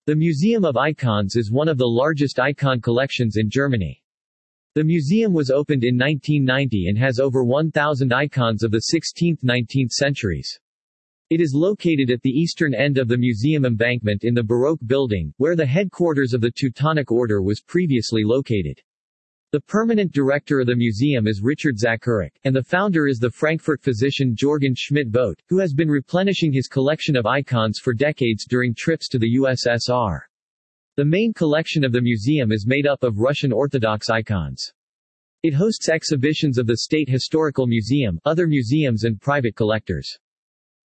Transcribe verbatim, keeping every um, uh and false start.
The Museum of Icons is one of the largest icon collections in Germany. The museum was opened in nineteen ninety and has over one thousand icons of the sixteenth to nineteenth centuries. It is located at the eastern end of the museum embankment in the Baroque building, where the headquarters of the Teutonic Order was previously located. The permanent director of the museum is Richard Zachurik, and the founder is the Frankfurt physician Jorgen Schmidt-Vogt, who has been replenishing his collection of icons for decades during trips to the U S S R. The main collection of the museum is made up of Russian Orthodox icons. It hosts exhibitions of the State Historical Museum, other museums and private collectors.